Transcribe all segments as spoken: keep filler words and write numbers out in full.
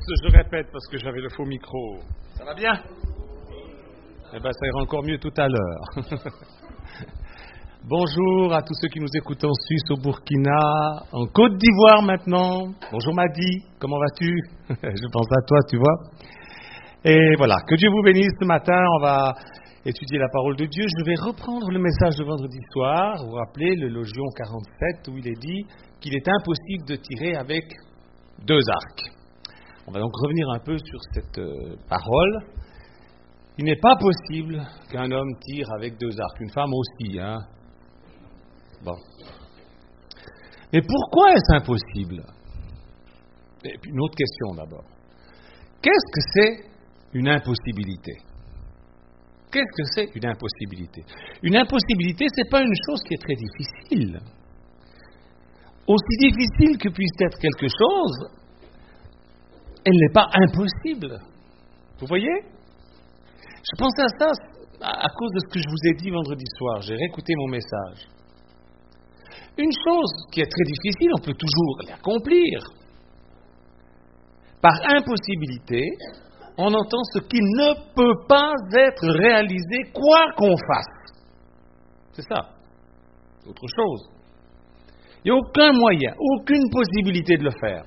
je répète parce que j'avais le faux micro. Ça va bien? Eh bien, ça ira encore mieux tout à l'heure. Bonjour à tous ceux qui nous écoutent en Suisse, au Burkina, en Côte d'Ivoire maintenant. Bonjour Madi, comment vas-tu? Je pense à toi, tu vois. Et voilà, que Dieu vous bénisse ce matin. On va étudier la parole de Dieu. Je vais reprendre le message de vendredi soir. Vous vous rappelez, le Logion quarante-sept, où il est dit qu'il est impossible de tirer avec deux arcs. On va donc revenir un peu sur cette euh, parole. Il n'est pas possible qu'un homme tire avec deux arcs. Une femme aussi, hein. Bon. Mais pourquoi est-ce impossible? Et puis une autre question d'abord. Qu'est-ce que c'est une impossibilité? Qu'est-ce que c'est une impossibilité? Une impossibilité, ce n'est pas une chose qui est très difficile. Aussi difficile que puisse être quelque chose, elle n'est pas impossible. Vous voyez? Je pensais à ça à cause de ce que je vous ai dit vendredi soir. J'ai réécouté mon message. Une chose qui est très difficile, on peut toujours l'accomplir. Par impossibilité, on entend ce qui ne peut pas être réalisé, quoi qu'on fasse. C'est ça. Autre chose. Il n'y a aucun moyen, aucune possibilité de le faire.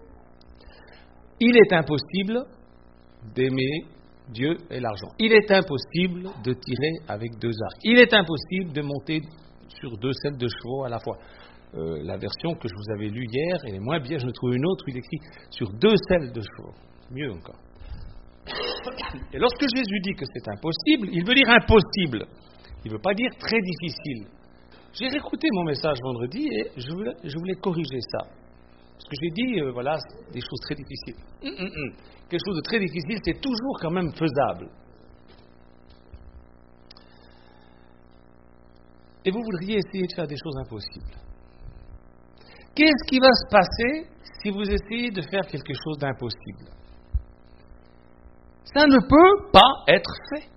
Il est impossible d'aimer Dieu et l'argent. Il est impossible de tirer avec deux arcs. Il est impossible de monter sur deux selles de chevaux à la fois. Euh, la version que je vous avais lue hier, elle est moins bien, je ne trouve une autre où il écrit sur deux selles de chevaux. Mieux encore. Et lorsque Jésus dit que c'est impossible, il veut dire impossible. Il ne veut pas dire très difficile. J'ai réécouté mon message vendredi et je voulais, je voulais corriger ça. Parce que j'ai dit, euh, voilà, des choses très difficiles. Hum, hum, hum. Quelque chose de très difficile, c'est toujours quand même faisable. Et vous voudriez essayer de faire des choses impossibles. Qu'est-ce qui va se passer si vous essayez de faire quelque chose d'impossible? Ça ne peut pas être fait.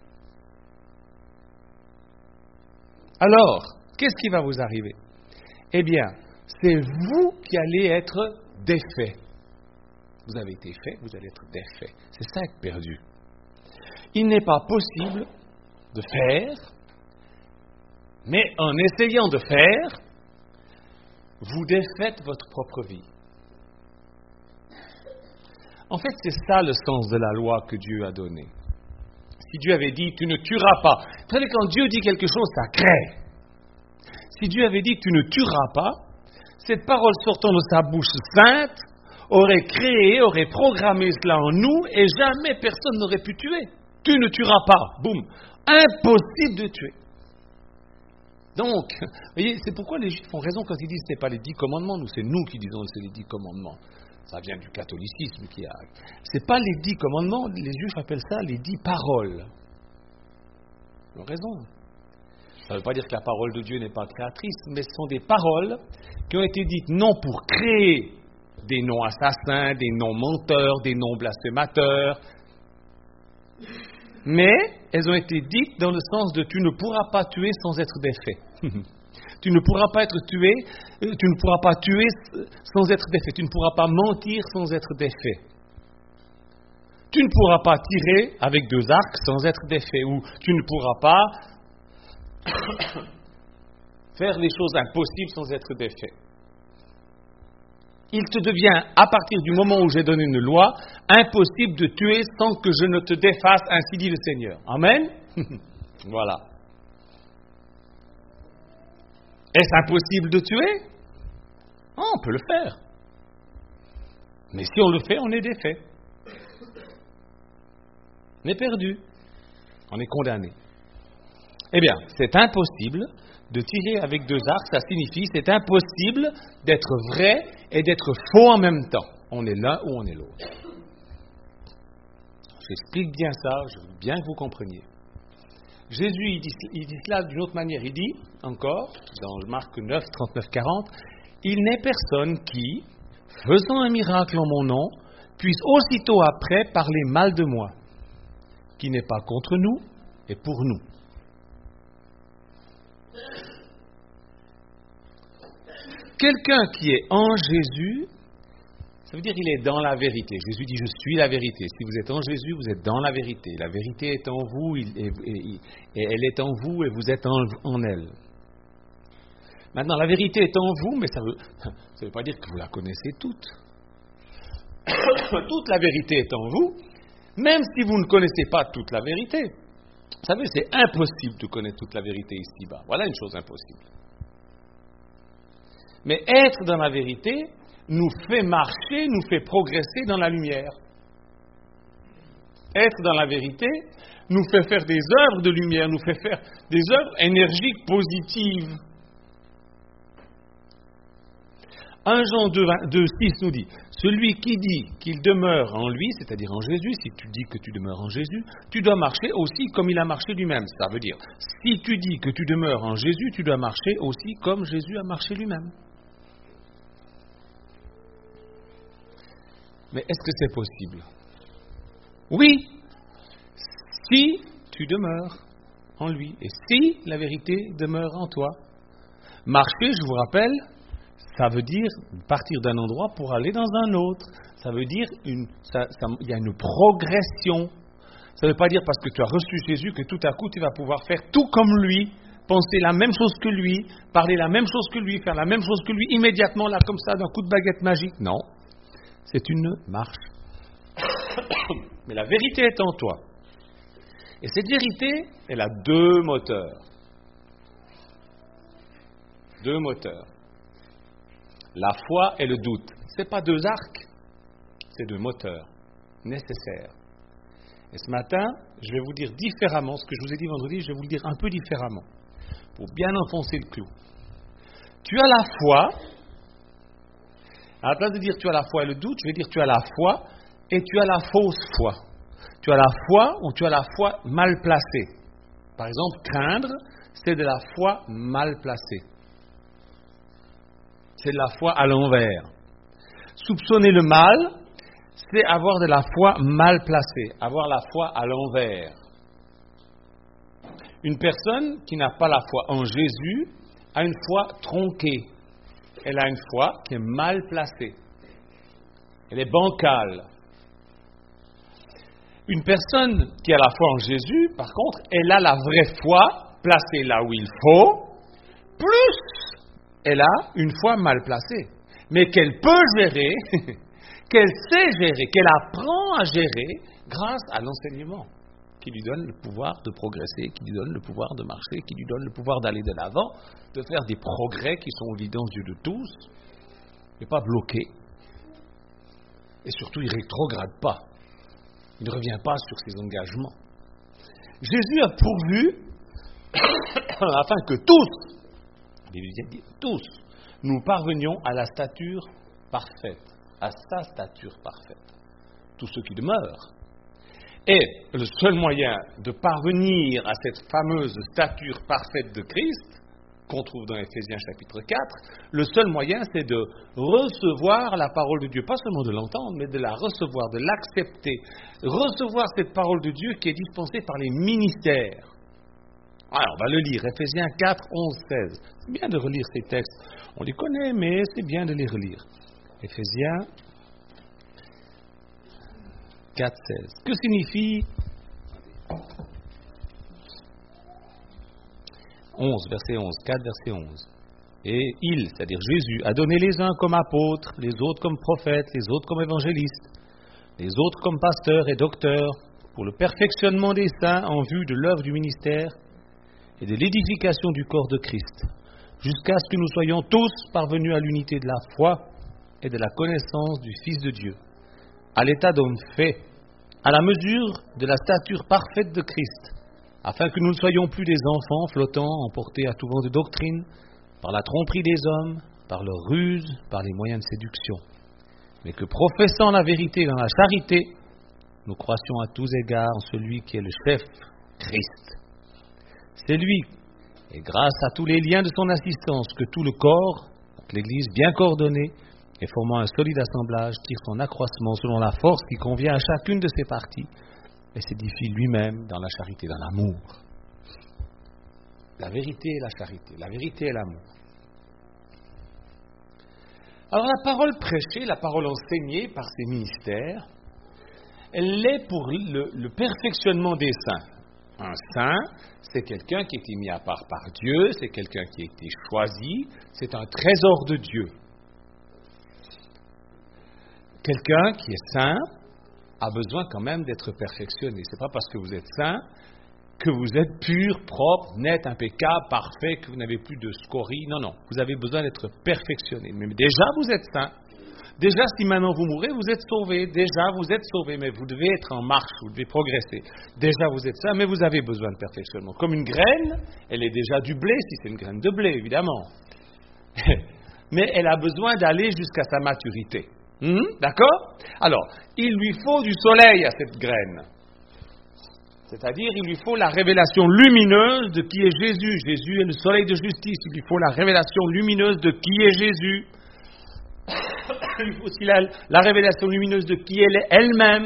Alors, qu'est-ce qui va vous arriver? Eh bien, c'est vous qui allez être défait. Vous avez été fait, vous allez être défait. C'est ça être perdu. Il n'est pas possible de faire, mais en essayant de faire, vous défaites votre propre vie. En fait, c'est ça le sens de la loi que Dieu a donnée. Si Dieu avait dit « tu ne tueras pas », vous savez, quand Dieu dit quelque chose, ça crée. Si Dieu avait dit « tu ne tueras pas », cette parole sortant de sa bouche sainte aurait créé, aurait programmé cela en nous et jamais personne n'aurait pu tuer. Tu ne tueras pas. Boum. Impossible de tuer. Donc, vous voyez, c'est pourquoi les Juifs ont raison quand ils disent ce n'est pas les dix commandements. Nous, c'est nous qui disons que c'est les dix commandements. Ça vient du catholicisme qui a. C'est pas les dix commandements. Les Juifs appellent ça les dix paroles. Ils ont raison. Ça ne veut pas dire que la parole de Dieu n'est pas créatrice, mais ce sont des paroles qui ont été dites non pour créer des noms assassins, des noms menteurs, des noms blasphémateurs, mais elles ont été dites dans le sens de tu ne pourras pas tuer sans être défait. Tu ne pourras pas être tué, tu ne pourras pas tuer sans être défait. Tu ne pourras pas mentir sans être défait. Tu ne pourras pas tirer avec deux arcs sans être défait. Ou tu ne pourras pas faire les choses impossibles sans être défait. Il te devient, à partir du moment où j'ai donné une loi, impossible de tuer sans que je ne te défasse, ainsi dit le Seigneur. Amen. Voilà. Est-ce impossible de tuer? Oh, on peut le faire. Mais si on le fait, on est défait. On est perdu. On est condamné. Eh bien, c'est impossible de tirer avec deux arcs, ça signifie c'est impossible d'être vrai et d'être faux en même temps. On est l'un ou on est l'autre. J'explique bien ça, je veux bien que vous compreniez. Jésus, il dit, il dit cela d'une autre manière. Il dit, encore, dans Marc neuf, trente-neuf, quarante, « Il n'est personne qui, faisant un miracle en mon nom, puisse aussitôt après parler mal de moi, qui n'est pas contre nous et pour nous. » Quelqu'un qui est en Jésus, Ça veut dire qu'il est dans la vérité. Jésus dit, je suis la vérité. Si vous êtes en Jésus, vous êtes dans la vérité. La vérité est en vous, il, et, et, et elle est en vous, et vous êtes en, en elle. Maintenant, la vérité est en vous, mais ça ne veut, ça veut pas dire que vous la connaissez toute. Toute la vérité est en vous, même si vous ne connaissez pas toute la vérité. Vous savez, c'est impossible de connaître toute la vérité ici-bas. Voilà une chose impossible. Mais être dans la vérité nous fait marcher, nous fait progresser dans la lumière. Être dans la vérité nous fait faire des œuvres de lumière, nous fait faire des œuvres énergiques, positives. un Jean deux six nous dit, celui qui dit qu'il demeure en lui, c'est-à-dire en Jésus, si tu dis que tu demeures en Jésus, tu dois marcher aussi comme il a marché lui-même. Ça veut dire, si tu dis que tu demeures en Jésus, tu dois marcher aussi comme Jésus a marché lui-même. Mais est-ce que c'est possible? Oui, si tu demeures en lui, et si la vérité demeure en toi. Marcher, je vous rappelle, ça veut dire partir d'un endroit pour aller dans un autre. Ça veut dire une, ça, ça, il y a une progression. Ça ne veut pas dire parce que tu as reçu Jésus que tout à coup tu vas pouvoir faire tout comme lui, penser la même chose que lui, parler la même chose que lui, faire la même chose que lui, immédiatement là comme ça d'un coup de baguette magique. Non, c'est une marche. Mais la vérité est en toi. Et cette vérité, elle a deux moteurs. Deux moteurs. La foi et le doute. Ce n'est pas deux arcs, c'est deux moteurs nécessaires. Et ce matin, je vais vous dire différemment ce que je vous ai dit vendredi, je vais vous le dire un peu différemment, pour bien enfoncer le clou. Tu as la foi, à la place de dire tu as la foi et le doute, je vais dire tu as la foi et tu as la fausse foi. Tu as la foi ou tu as la foi mal placée. Par exemple, craindre, c'est de la foi mal placée. C'est de la foi à l'envers. Soupçonner le mal, c'est avoir de la foi mal placée, avoir la foi à l'envers. Une personne qui n'a pas la foi en Jésus a une foi tronquée. Elle a une foi qui est mal placée. Elle est bancale. Une personne qui a la foi en Jésus, par contre, elle a la vraie foi placée là où il faut, plus elle a une foi mal placée, mais qu'elle peut gérer, qu'elle sait gérer, qu'elle apprend à gérer grâce à l'enseignement qui lui donne le pouvoir de progresser, qui lui donne le pouvoir de marcher, qui lui donne le pouvoir d'aller de l'avant, de faire des progrès qui sont évidents aux yeux de tous, et pas bloqués. Et surtout, il ne rétrograde pas. Il ne revient pas sur ses engagements. Jésus a pourvu afin que tous, tous, nous parvenions à la stature parfaite, à sa stature parfaite. Tous ceux qui demeurent. Et le seul moyen de parvenir à cette fameuse stature parfaite de Christ, qu'on trouve dans Éphésiens chapitre quatre, le seul moyen c'est de recevoir la parole de Dieu, pas seulement de l'entendre, mais de la recevoir, de l'accepter, recevoir cette parole de Dieu qui est dispensée par les ministères. Alors, on va le lire, Éphésiens quatre, onze, seize. C'est bien de relire ces textes. On les connaît, mais c'est bien de les relire. Éphésiens quatre, seize. Que signifie onze, verset onze, quatre, verset onze. Et il, c'est-à-dire Jésus, a donné les uns comme apôtres, les autres comme prophètes, les autres comme évangélistes, les autres comme pasteurs et docteurs, pour le perfectionnement des saints en vue de l'œuvre du ministère et de l'édification du corps de Christ, jusqu'à ce que nous soyons tous parvenus à l'unité de la foi et de la connaissance du Fils de Dieu, à l'état d'homme fait, à la mesure de la stature parfaite de Christ, afin que nous ne soyons plus des enfants flottants, emportés à tout vent de doctrine, par la tromperie des hommes, par leur ruse, par les moyens de séduction, mais que professant la vérité dans la charité, nous croissions à tous égards en celui qui est le chef, Christ. C'est lui, et grâce à tous les liens de son assistance, que tout le corps, l'Église bien coordonnée, et formant un solide assemblage, tire son accroissement selon la force qui convient à chacune de ses parties, et s'édifie lui-même dans la charité, dans l'amour. La vérité et la charité, la vérité et l'amour. Alors la parole prêchée, la parole enseignée par ces ministères, elle est pour le, le perfectionnement des saints. Un saint, c'est quelqu'un qui a été mis à part par Dieu, c'est quelqu'un qui a été choisi, c'est un trésor de Dieu. Quelqu'un qui est saint a besoin quand même d'être perfectionné. Ce n'est pas parce que vous êtes saint que vous êtes pur, propre, net, impeccable, parfait, que vous n'avez plus de scories. Non, non, vous avez besoin d'être perfectionné. Mais déjà, vous êtes saint. Déjà, si maintenant vous mourrez, vous êtes sauvé. Déjà, vous êtes sauvé, mais vous devez être en marche, vous devez progresser. Déjà, vous êtes saint, mais vous avez besoin de perfectionnement. Comme une graine, elle est déjà du blé, si c'est une graine de blé, évidemment. Mais elle a besoin d'aller jusqu'à sa maturité. Hum, d'accord? Alors, il lui faut du soleil à cette graine. C'est-à-dire, il lui faut la révélation lumineuse de qui est Jésus. Jésus est le soleil de justice. Il lui faut la révélation lumineuse de qui est Jésus. Il lui faut aussi la, la révélation lumineuse de qui elle est elle-même.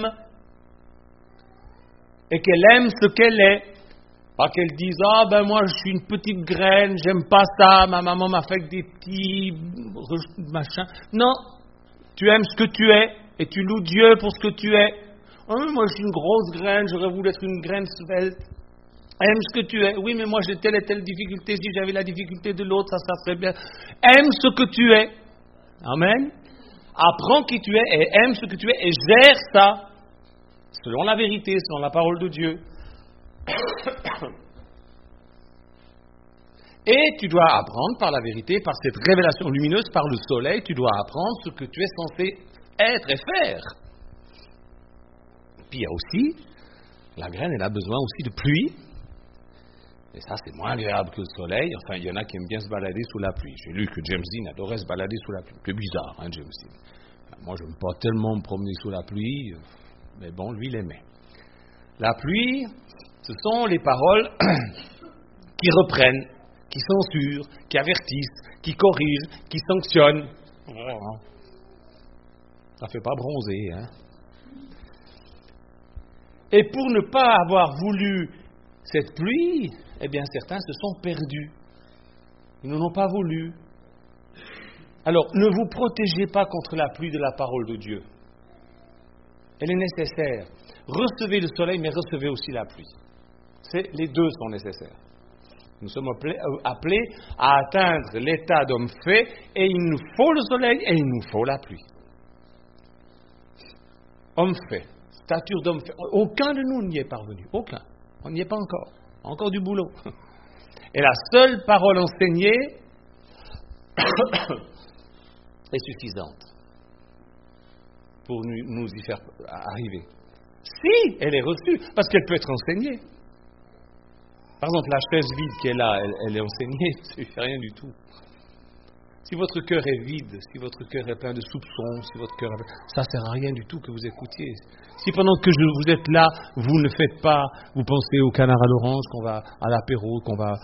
Et qu'elle aime ce qu'elle est. Pas qu'elle dise, ah ben moi je suis une petite graine, j'aime pas ça, ma maman m'a fait des petits machins. Non, tu aimes ce que tu es et tu loues Dieu pour ce que tu es. Oh, moi je suis une grosse graine, j'aurais voulu être une graine svelte. Aime ce que tu es. Oui, mais moi j'ai telle et telle difficulté. Si j'avais la difficulté de l'autre, ça, ça serait bien. Aime ce que tu es. Amen. Apprends qui tu es et aime ce que tu es et gère ça selon la vérité, selon la parole de Dieu. Et tu dois apprendre par la vérité, par cette révélation lumineuse, par le soleil, tu dois apprendre ce que tu es censé être et faire. Puis il y a aussi, la graine, elle a besoin aussi de pluie. Et ça, c'est moins agréable que le soleil. Enfin, il y en a qui aiment bien se balader sous la pluie. J'ai lu que James Dean adorait se balader sous la pluie. C'est bizarre, hein, James Dean. Moi, je n'aime pas tellement me promener sous la pluie, mais bon, lui, il aimait. La pluie, ce sont les paroles qui reprennent, qui censurent, qui avertissent, qui corrigent, qui sanctionnent. Ça ne fait pas bronzer, hein. Et pour ne pas avoir voulu cette pluie, eh bien certains se sont perdus. Ils n'en ont pas voulu. Alors, ne vous protégez pas contre la pluie de la parole de Dieu. Elle est nécessaire. Recevez le soleil, mais recevez aussi la pluie. C'est, les deux sont nécessaires. Nous sommes appelés, appelés à atteindre l'état d'homme fait, et il nous faut le soleil et il nous faut la pluie. Homme fait. Stature d'homme fait. Aucun de nous n'y est parvenu. Aucun. On n'y est pas encore. Encore du boulot. Et la seule parole enseignée est suffisante pour nous y faire arriver. Si elle est reçue, parce qu'elle peut être enseignée. Par exemple, la chaise vide qui est là, elle, elle est enseignée, ça ne fait rien du tout. Si votre cœur est vide, si votre cœur est plein de soupçons, si votre cœur est plein, ça ne sert à rien du tout que vous écoutiez. Si pendant que je, vous êtes là, vous ne faites pas, vous pensez au canard à l'orange, qu'on va à l'apéro, qu'on va...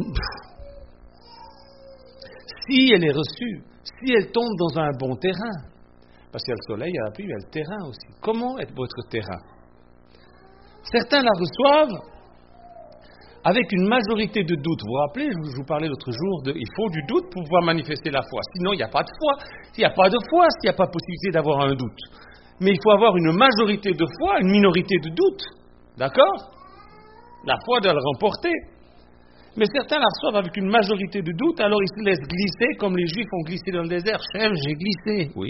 Si elle est reçue, si elle tombe dans un bon terrain, parce qu'il y a le soleil, il y a la pluie, il y a le terrain aussi. Comment est votre terrain? Certains la reçoivent avec une majorité de doute. Vous vous rappelez, je vous parlais l'autre jour, de, il faut du doute pour pouvoir manifester la foi. Sinon, il n'y a pas de foi. S'il n'y a pas de foi, s'il n'y a pas possibilité d'avoir un doute. Mais il faut avoir une majorité de foi, une minorité de doute. D'accord? La foi doit le remporter. Mais certains la reçoivent avec une majorité de doute, alors ils se laissent glisser comme les Juifs ont glissé dans le désert. Chef, j'ai glissé. Oui.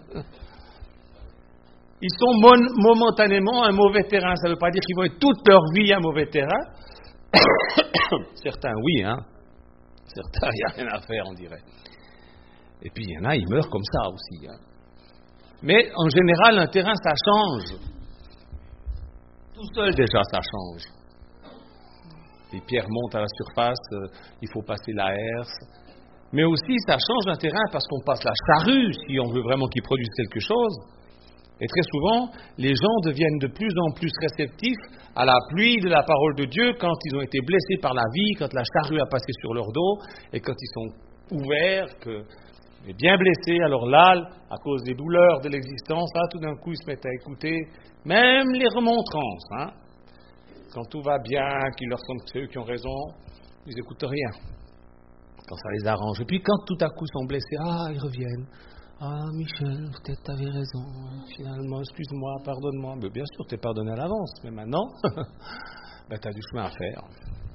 Ils sont mon- momentanément un mauvais terrain. Ça ne veut pas dire qu'ils vont être toute leur vie un mauvais terrain. Certains, oui, hein. Certains, il n'y a rien à faire, on dirait. Et puis, il y en a, ils meurent comme ça aussi. Hein. Mais, en général, un terrain, ça change. Tout seul, déjà, ça change. Les pierres montent à la surface, euh, il faut passer la herse. Mais aussi, ça change un terrain parce qu'on passe la charrue, si on veut vraiment qu'il produise quelque chose. Et très souvent, les gens deviennent de plus en plus réceptifs à la pluie de la parole de Dieu quand ils ont été blessés par la vie, quand la charrue a passé sur leur dos, et quand ils sont ouverts, que, et bien blessés. Alors là, à cause des douleurs de l'existence, là, tout d'un coup, ils se mettent à écouter, même les remontrances. Hein. Quand tout va bien, qu'ils leur semblent que c'est eux qui ont raison, ils n'écoutent rien. Quand ça les arrange. Et puis quand tout à coup ils sont blessés, ah, ils reviennent. Ah, Michel, peut-être t'avais raison. Finalement, excuse-moi, pardonne-moi. Mais bien sûr, t'es pardonné à l'avance. Mais maintenant, ben, t'as du chemin à faire.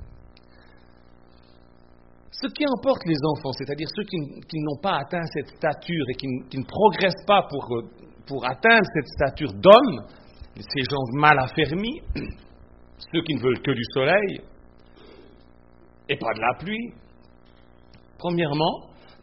Ce qui emporte les enfants, c'est-à-dire ceux qui, qui n'ont pas atteint cette stature et qui, qui ne progressent pas pour, pour atteindre cette stature d'homme, ces gens mal affermis, ceux qui ne veulent que du soleil et pas de la pluie, premièrement,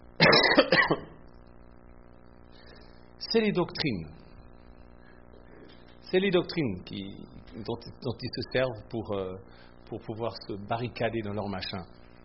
c'est les doctrines. C'est les doctrines qui, dont, dont ils se servent pour, euh, pour pouvoir se barricader dans leur machin.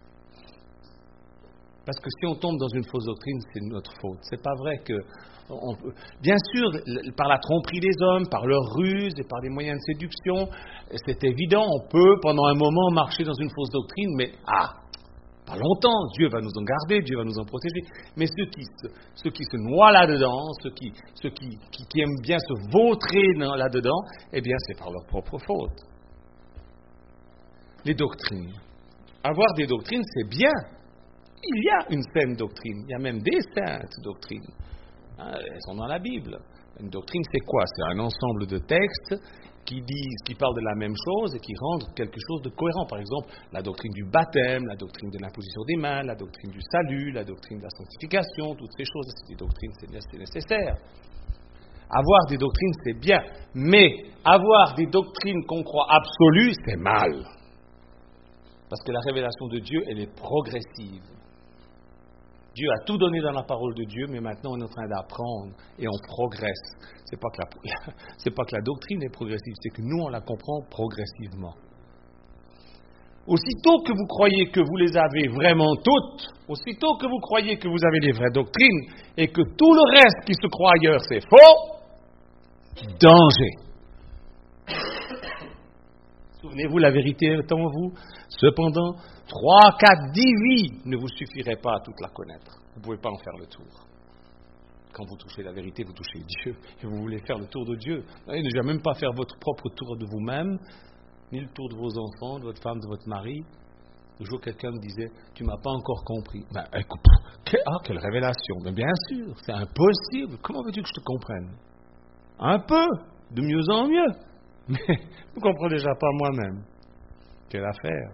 Parce que si on tombe dans une fausse doctrine, c'est notre faute. C'est pas vrai que... On peut, bien sûr, par la tromperie des hommes, par leurs ruses et par des moyens de séduction, c'est évident, on peut pendant un moment marcher dans une fausse doctrine, mais ah, pas longtemps, Dieu va nous en garder, Dieu va nous en protéger. Mais ceux qui se, ceux qui se noient là-dedans, ceux, qui, ceux qui, qui, qui aiment bien se vautrer là-dedans, eh bien c'est par leur propre faute. Les doctrines. Avoir des doctrines, c'est bien. Il y a une saine doctrine, il y a même des saintes doctrines. Hein, elles sont dans la Bible. Une doctrine, c'est quoi? C'est un ensemble de textes qui disent, qui parlent de la même chose et qui rendent quelque chose de cohérent. Par exemple, la doctrine du baptême, la doctrine de l'imposition des mains, la doctrine du salut, la doctrine de la sanctification, toutes ces choses, c'est des doctrines, c'est nécessaire. Avoir des doctrines, c'est bien, mais avoir des doctrines qu'on croit absolues, c'est mal. Parce que la révélation de Dieu, elle est progressive. Dieu a tout donné dans la parole de Dieu, mais maintenant on est en train d'apprendre et on progresse. C'est pas que la, c'est pas que la doctrine est progressive, c'est que nous on la comprend progressivement. Aussitôt que vous croyez que vous les avez vraiment toutes, aussitôt que vous croyez que vous avez les vraies doctrines et que tout le reste qui se croit ailleurs c'est faux, danger. Souvenez-vous, la vérité est en vous. Cependant, trois, quatre, dix vies ne vous suffiraient pas à toute la connaître. Vous ne pouvez pas en faire le tour. Quand vous touchez la vérité, vous touchez Dieu. Et vous voulez faire le tour de Dieu. Vous ne devez même pas faire votre propre tour de vous-même, ni le tour de vos enfants, de votre femme, de votre mari. Un jour, quelqu'un me disait, tu ne m'as pas encore compris. Ben, écoute, quelle, ah, quelle révélation. Mais bien sûr, c'est impossible. Comment veux-tu que je te comprenne? Un peu, de mieux en mieux. Mais je ne comprends déjà pas moi-même. Quelle affaire.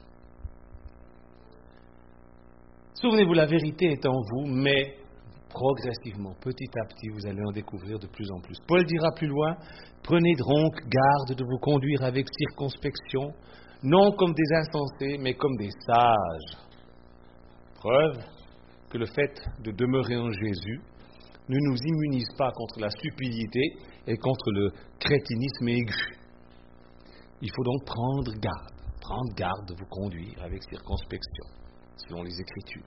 Souvenez-vous, la vérité est en vous, mais progressivement, petit à petit, vous allez en découvrir de plus en plus. Paul dira plus loin, prenez donc garde de vous conduire avec circonspection, non comme des insensés, mais comme des sages. Preuve que le fait de demeurer en Jésus ne nous immunise pas contre la stupidité et contre le crétinisme aigu. Il faut donc prendre garde, prendre garde de vous conduire avec circonspection, selon les Écritures.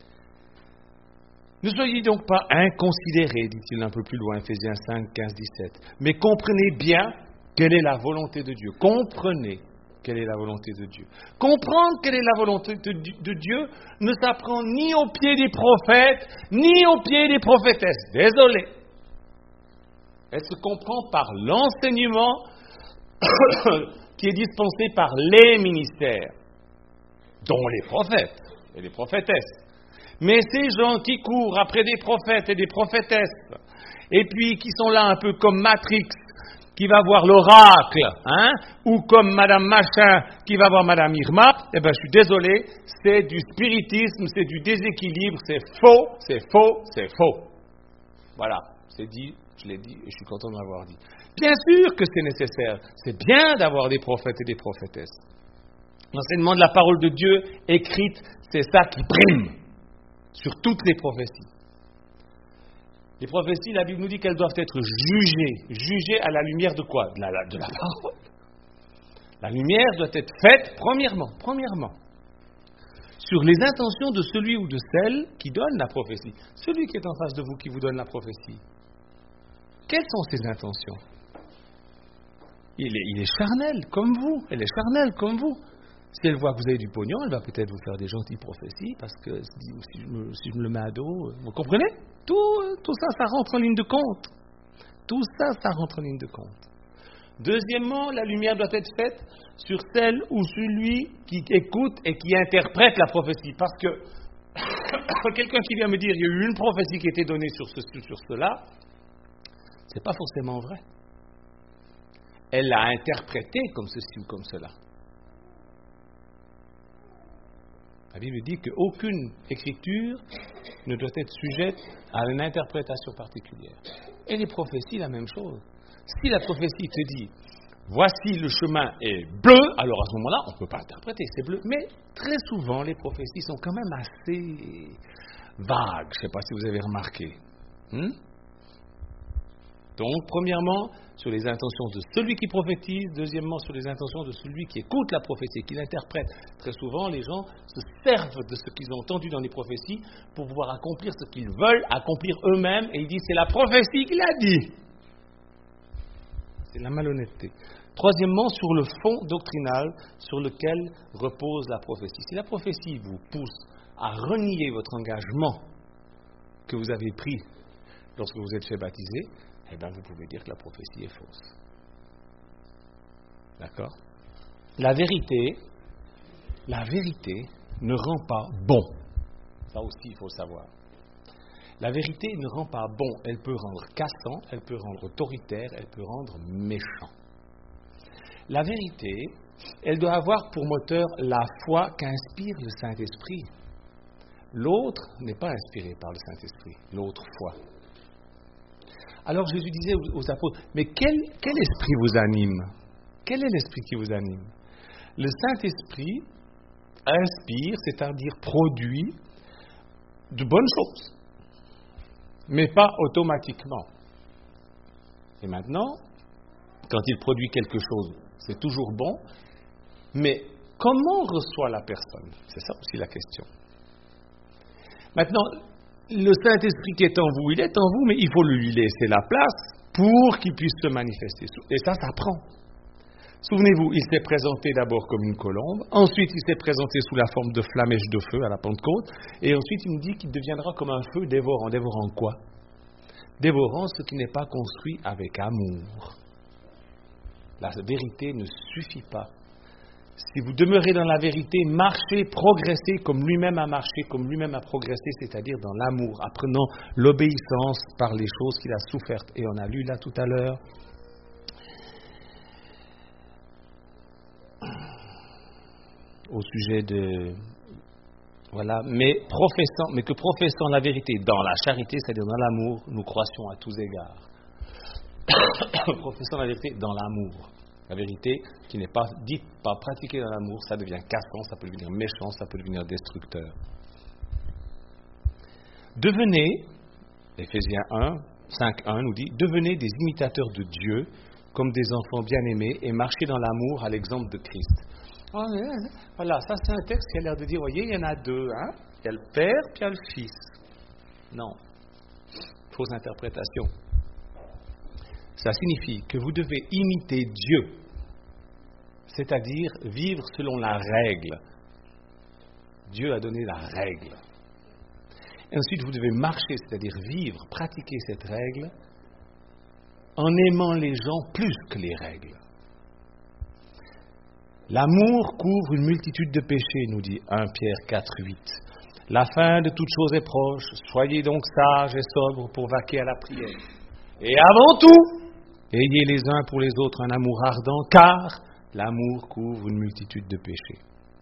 Ne soyez donc pas inconsidérés, dit-il un peu plus loin, Ephésiens cinq, quinze, dix-sept, mais comprenez bien quelle est la volonté de Dieu. Comprenez quelle est la volonté de Dieu. Comprendre quelle est la volonté de, de Dieu ne s'apprend ni au pied des prophètes, ni au pied des prophétesses. Désolé. Elle se comprend par l'enseignement qui est dispensé par les ministères, dont les prophètes et les prophétesses. Mais ces gens qui courent après des prophètes et des prophétesses, et puis qui sont là un peu comme Matrix, qui va voir l'oracle, hein, ou comme Madame Machin, qui va voir Madame Irma, eh bien, je suis désolé, c'est du spiritisme, c'est du déséquilibre, c'est faux, c'est faux, c'est faux. Voilà, c'est dit, je l'ai dit, et je suis content de l'avoir dit. Bien sûr que c'est nécessaire, c'est bien d'avoir des prophètes et des prophétesses. L'enseignement de la parole de Dieu écrite, c'est ça qui prime sur toutes les prophéties. Les prophéties, la Bible nous dit qu'elles doivent être jugées. Jugées à la lumière de quoi? De la, de la parole. La lumière doit être faite, premièrement, premièrement, sur les intentions de celui ou de celle qui donne la prophétie. Celui qui est en face de vous, qui vous donne la prophétie. Quelles sont ses intentions? Il est, il est charnel, comme vous. Elle est charnelle, comme vous. Si elle voit que vous avez du pognon, elle va peut-être vous faire des gentilles prophéties, parce que si je me, si je me le mets à dos, vous comprenez? Tout, tout ça, ça rentre en ligne de compte. Tout ça, ça rentre en ligne de compte. Deuxièmement, la lumière doit être faite sur celle ou celui qui écoute et qui interprète la prophétie. Parce que quelqu'un qui vient me dire il y a eu une prophétie qui a été donnée sur, ce, sur cela, c'est pas forcément vrai. Elle l'a interprété comme ceci ou comme cela. La Bible dit qu'aucune écriture ne doit être sujette à une interprétation particulière. Et les prophéties, la même chose. Si la prophétie te dit voici le chemin est bleu, alors à ce moment-là, on ne peut pas interpréter, c'est bleu. Mais très souvent, les prophéties sont quand même assez vagues. Je ne sais pas si vous avez remarqué. Hmm? Donc, premièrement, sur les intentions de celui qui prophétise. Deuxièmement, sur les intentions de celui qui écoute la prophétie, qui l'interprète. Très souvent, les gens se servent de ce qu'ils ont entendu dans les prophéties pour pouvoir accomplir ce qu'ils veulent accomplir eux-mêmes. Et ils disent, c'est la prophétie qui l'a dit. C'est la malhonnêteté. Troisièmement, sur le fond doctrinal sur lequel repose la prophétie. Si la prophétie vous pousse à renier votre engagement que vous avez pris lorsque vous êtes fait baptiser, eh bien vous pouvez dire que la prophétie est fausse. D'accord ? La vérité, la vérité ne rend pas bon. Ça aussi, il faut le savoir. La vérité ne rend pas bon, elle peut rendre cassant, elle peut rendre autoritaire, elle peut rendre méchant. La vérité, elle doit avoir pour moteur la foi qu'inspire le Saint-Esprit. L'autre n'est pas inspiré par le Saint-Esprit, l'autre foi. Alors Jésus disait aux, aux apôtres, mais quel, quel esprit vous anime ? Quel est l'esprit qui vous anime ? Le Saint-Esprit inspire, c'est-à-dire produit de bonnes choses, mais pas automatiquement. Et maintenant, quand il produit quelque chose, c'est toujours bon, mais comment reçoit la personne ? C'est ça aussi la question. Maintenant, le Saint-Esprit qui est en vous, il est en vous, mais il faut lui laisser la place pour qu'il puisse se manifester. Et ça, ça prend. Souvenez-vous, il s'est présenté d'abord comme une colombe, ensuite il s'est présenté sous la forme de flamèche de feu à la Pentecôte, et ensuite il nous dit qu'il deviendra comme un feu dévorant. Dévorant quoi ? Dévorant ce qui n'est pas construit avec amour. La vérité ne suffit pas. Si vous demeurez dans la vérité, marchez, progressez comme lui-même a marché, comme lui-même a progressé, c'est-à-dire dans l'amour, apprenant l'obéissance par les choses qu'il a souffertes. Et on a lu là tout à l'heure. Au sujet de... Voilà, mais, professant, mais que professant la vérité dans la charité, c'est-à-dire dans l'amour, nous croissions à tous égards. Professant la vérité dans l'amour. La vérité qui n'est pas dite, pas pratiquée dans l'amour, ça devient cassant, ça peut devenir méchant, ça peut devenir destructeur. Devenez, Éphésiens un, cinq, un nous dit, devenez des imitateurs de Dieu comme des enfants bien-aimés et marchez dans l'amour à l'exemple de Christ. Voilà, ça c'est un texte qui a l'air de dire, voyez, il y en a deux, hein? Il y a le Père, puis il y a le Fils. Non, fausse interprétation. Ça signifie que vous devez imiter Dieu, c'est-à-dire vivre selon la règle. Dieu a donné la règle. Et ensuite, vous devez marcher, c'est-à-dire vivre, pratiquer cette règle, en aimant les gens plus que les règles. L'amour couvre une multitude de péchés, nous dit premier Pierre quatre, huit. La fin de toute chose est proche, soyez donc sages et sobres pour vaquer à la prière. Et avant tout, ayez les uns pour les autres un amour ardent, car l'amour couvre une multitude de péchés.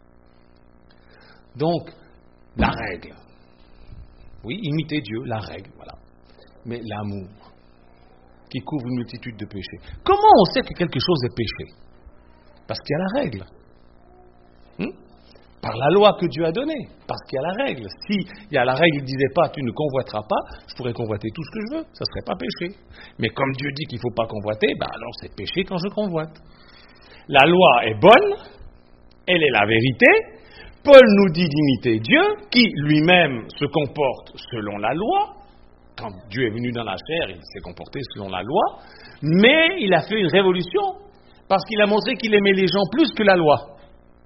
Donc, la règle. Oui, imitez Dieu, la règle, voilà. Mais l'amour, qui couvre une multitude de péchés. Comment on sait que quelque chose est péché ? Parce qu'il y a la règle. Hmm? Par la loi que Dieu a donnée. Parce qu'il y a la règle. Si il y a la règle, il ne disait pas, tu ne convoiteras pas, je pourrais convoiter tout ce que je veux, ça ne serait pas péché. Mais comme Dieu dit qu'il ne faut pas convoiter, ben alors c'est péché quand je convoite. La loi est bonne, elle est la vérité. Paul nous dit d'imiter Dieu, qui lui-même se comporte selon la loi. Quand Dieu est venu dans la chair, il s'est comporté selon la loi, mais il a fait une révolution, parce qu'il a montré qu'il aimait les gens plus que la loi.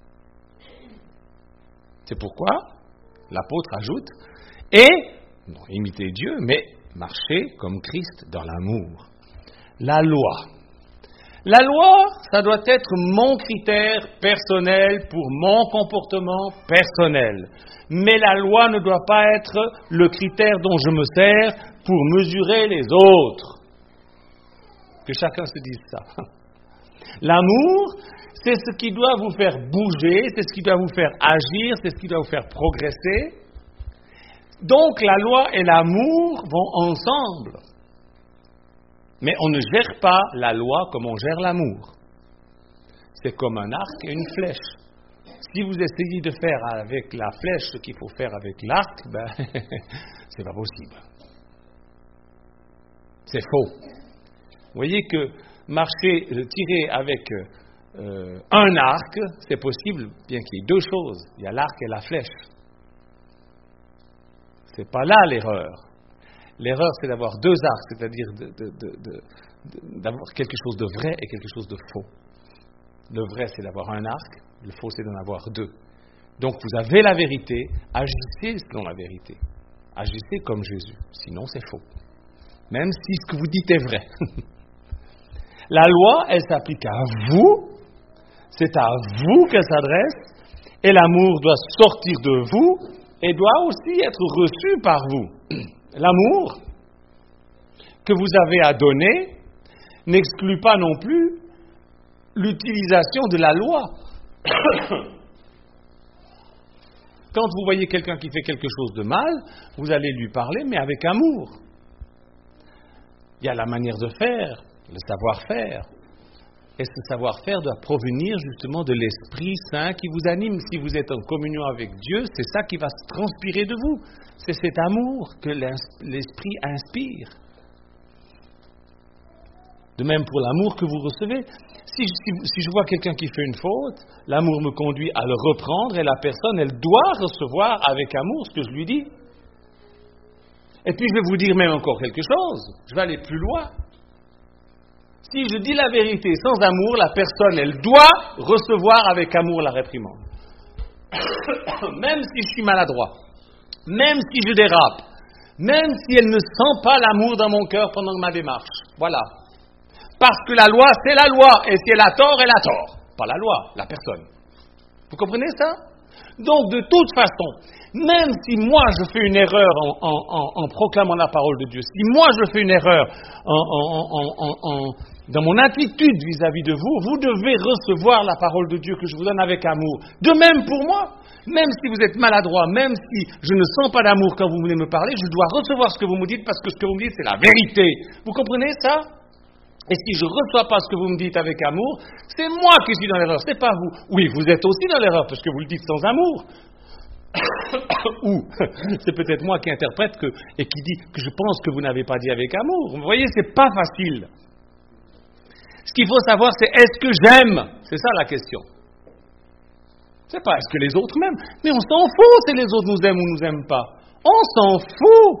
C'est pourquoi l'apôtre ajoute, et, non, imitez Dieu, mais marchez comme Christ dans l'amour. La loi. La loi, ça doit être mon critère personnel pour mon comportement personnel. Mais la loi ne doit pas être le critère dont je me sers pour mesurer les autres. Que chacun se dise ça. L'amour, c'est ce qui doit vous faire bouger, c'est ce qui doit vous faire agir, c'est ce qui doit vous faire progresser. Donc la loi et l'amour vont ensemble. Mais on ne gère pas la loi comme on gère l'amour. C'est comme un arc et une flèche. Si vous essayez de faire avec la flèche ce qu'il faut faire avec l'arc, ben, c'est pas possible. C'est faux. Vous voyez que marcher, tirer avec euh, un arc, c'est possible, bien qu'il y ait deux choses. Il y a l'arc et la flèche. C'est pas là l'erreur. L'erreur, c'est d'avoir deux arcs, c'est-à-dire de, de, de, de, d'avoir quelque chose de vrai et quelque chose de faux. Le vrai, c'est d'avoir un arc, le faux, c'est d'en avoir deux. Donc, vous avez la vérité, agissez selon la vérité. Agissez comme Jésus, sinon c'est faux. Même si ce que vous dites est vrai. La loi, elle s'applique à vous, c'est à vous qu'elle s'adresse, et l'amour doit sortir de vous et doit aussi être reçu par vous. L'amour que vous avez à donner n'exclut pas non plus l'utilisation de la loi. Quand vous voyez quelqu'un qui fait quelque chose de mal, vous allez lui parler, mais avec amour. Il y a la manière de faire, le savoir-faire. Et ce savoir-faire doit provenir justement de l'Esprit Saint qui vous anime. Si vous êtes en communion avec Dieu, c'est ça qui va se transpirer de vous. C'est cet amour que l'Esprit inspire. De même pour l'amour que vous recevez. Si, si, si je vois quelqu'un qui fait une faute, l'amour me conduit à le reprendre et la personne, elle doit recevoir avec amour ce que je lui dis. Et puis je vais vous dire même encore quelque chose. Je vais aller plus loin. Si je dis la vérité sans amour, la personne, elle doit recevoir avec amour la réprimande. Même si je suis maladroit, même si je dérape, même si elle ne sent pas l'amour dans mon cœur pendant ma démarche. Voilà. Parce que la loi, c'est la loi, et si elle a tort, elle a tort. Pas la loi, la personne. Vous comprenez ça? Donc, de toute façon, même si moi je fais une erreur en, en, en, en proclamant la parole de Dieu, si moi je fais une erreur en, en, dans mon attitude vis-à-vis de vous, vous devez recevoir la parole de Dieu que je vous donne avec amour. De même pour moi, même si vous êtes maladroit, même si je ne sens pas d'amour quand vous venez me parler, je dois recevoir ce que vous me dites parce que ce que vous me dites, c'est la vérité. Vous comprenez ça? Et si je ne reçois pas ce que vous me dites avec amour, c'est moi qui suis dans l'erreur, c'est pas vous. Oui, vous êtes aussi dans l'erreur parce que vous le dites sans amour. Ou c'est peut-être moi qui interprète que, et qui dit que je pense que vous n'avez pas dit avec amour. Vous voyez, c'est pas facile. Ce qu'il faut savoir, c'est est-ce que j'aime? C'est ça la question. C'est pas est-ce que les autres m'aiment. Mais on s'en fout si les autres nous aiment ou nous aiment pas. On s'en fout.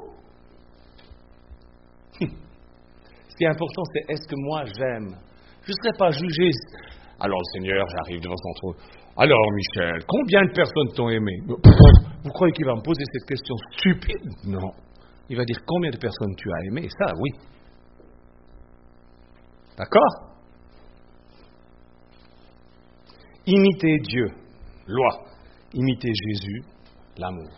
Ce qui est important, c'est est-ce que moi j'aime? Je ne serai pas jugé. Alors le Seigneur, j'arrive devant son trône. Alors Michel, combien de personnes t'ont aimé? Vous croyez qu'il va me poser cette question stupide? Non. Il va dire combien de personnes tu as aimé? Ça, oui. D'accord? Imiter Dieu, loi. Imiter Jésus, l'amour.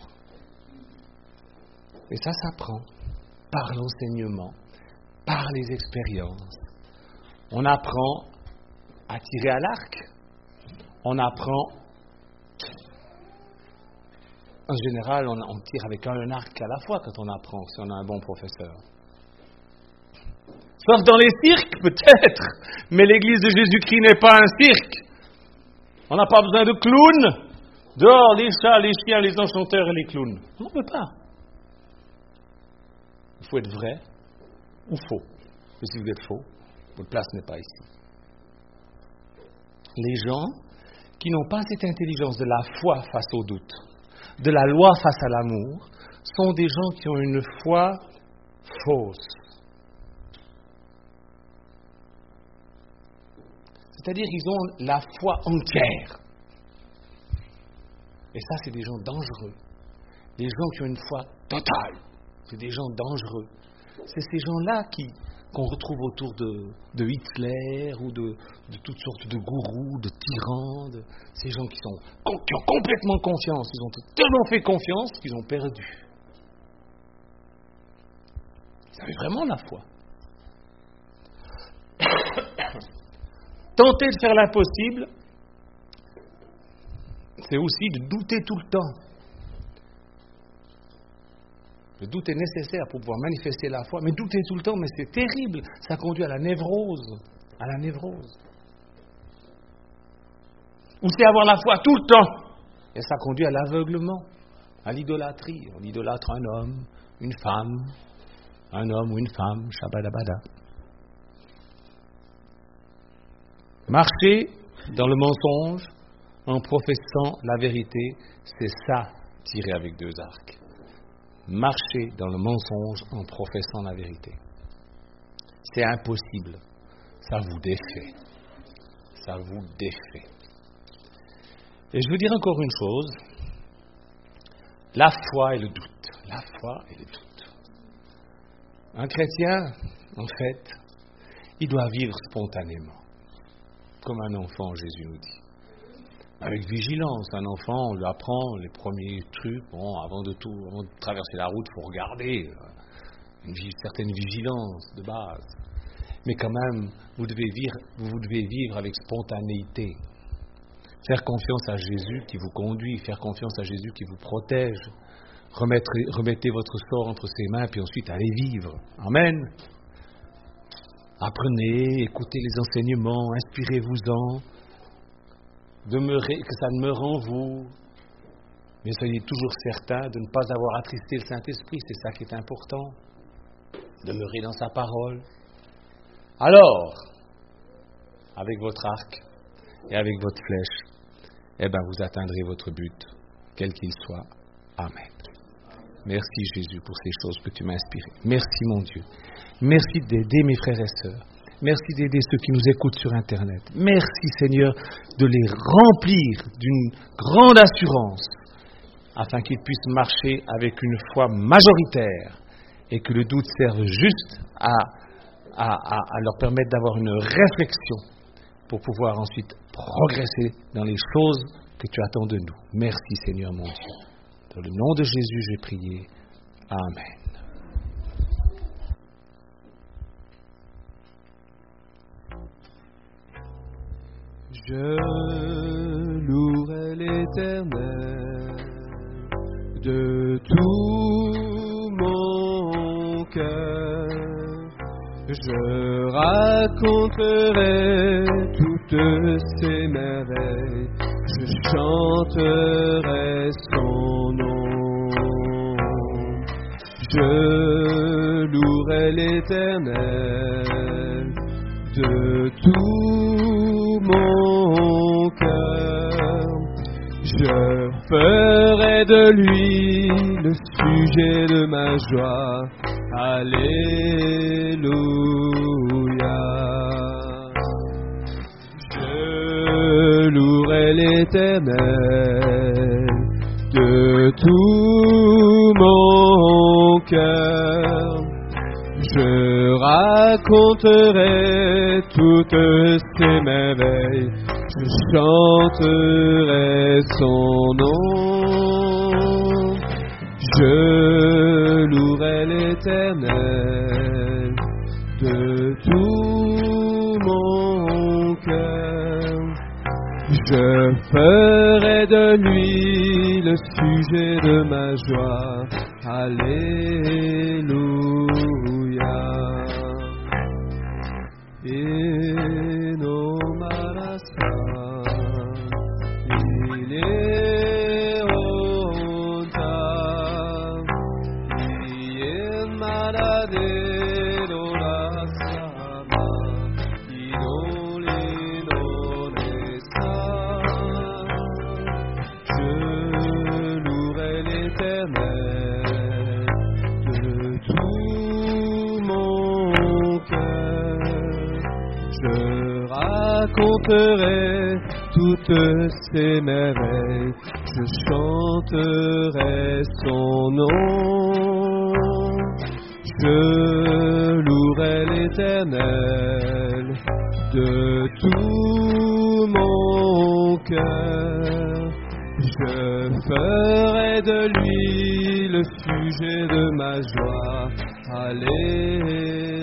Et ça s'apprend par l'enseignement, par les expériences. On apprend à tirer à l'arc. On apprend, en général, on, on tire avec un arc à la fois quand on apprend, si on a un bon professeur. Sauf dans les cirques, peut-être, mais l'Église de Jésus-Christ n'est pas un cirque. On n'a pas besoin de clowns. Dehors, les chats, les chiens, les enchanteurs et les clowns. On n'en peut pas. Il faut être vrai ou faux. Et si vous êtes faux, votre place n'est pas ici. Les gens qui n'ont pas cette intelligence de la foi face au doute, de la loi face à l'amour, sont des gens qui ont une foi fausse. C'est-à-dire qu'ils ont la foi entière. Et ça, c'est des gens dangereux. Des gens qui ont une foi totale. C'est des gens dangereux. C'est ces gens-là qui qu'on retrouve autour de, de Hitler ou de, de toutes sortes de gourous, de tyrans, de, ces gens qui, sont, qui ont complètement confiance, ils ont tellement fait confiance qu'ils ont perdu. Ils avaient vraiment la foi. Tenter de faire l'impossible, c'est aussi de douter tout le temps. Le doute est nécessaire pour pouvoir manifester la foi, mais douter tout le temps, mais c'est terrible. Ça conduit à la névrose, à la névrose. Ou c'est avoir la foi tout le temps, et ça conduit à l'aveuglement, à l'idolâtrie. On idolâtre un homme, une femme, un homme ou une femme, shabadabada. Marcher dans le mensonge en professant la vérité, c'est ça, tirer avec deux arcs. Marcher dans le mensonge en professant la vérité. C'est impossible. Ça vous défait. Ça vous défait. Et je veux dire encore une chose. La foi et le doute. La foi et le doute. Un chrétien, en fait, il doit vivre spontanément. Comme un enfant, Jésus nous dit. Avec vigilance, un enfant, on lui apprend les premiers trucs. Bon, avant de tout, avant de traverser la route, il faut regarder. Une certaine vigilance de base. Mais quand même, vous devez vivre, vous devez vivre avec spontanéité. Faire confiance à Jésus qui vous conduit, faire confiance à Jésus qui vous protège. Remettre, remettez votre sort entre ses mains, puis ensuite allez vivre. Amen. Apprenez, écoutez les enseignements, inspirez-vous-en. Demeurez, que ça demeure en vous. Mais soyez toujours certain de ne pas avoir attristé le Saint-Esprit, c'est ça qui est important. Demeurez dans sa parole. Alors, avec votre arc et avec votre flèche, eh bien vous atteindrez votre but, quel qu'il soit. Amen. Merci Jésus pour ces choses que tu m'as inspirées. Merci mon Dieu. Merci d'aider mes frères et sœurs. Merci d'aider ceux qui nous écoutent sur Internet. Merci Seigneur de les remplir d'une grande assurance afin qu'ils puissent marcher avec une foi majoritaire et que le doute serve juste à, à, à, à leur permettre d'avoir une réflexion pour pouvoir ensuite progresser dans les choses que tu attends de nous. Merci Seigneur mon Dieu. Dans le nom de Jésus, j'ai prié. Amen. Je louerai l'Éternel de tout mon cœur. Je raconterai toutes ses merveilles. Je chanterai son nom. Je louerai l'Éternel de tout mon cœur. Je ferai de lui le sujet de ma joie. Alléluia. Je louerai l'Éternel de tout mon cœur. Je raconterai toutes ses merveilles. Je chanterai son nom. Je louerai l'Éternel de tout mon cœur. Je ferai de lui le sujet de ma joie. Alléluia. Et no marasa, il est honta, il est malade de la sama, il non est ça. Je louerai l'Éternel de tout mon cœur. Je raconterai toutes ses merveilles. Je chanterai son nom. Je louerai l'Éternel de tout mon cœur. Je ferai de lui le sujet de ma joie. Alléluia.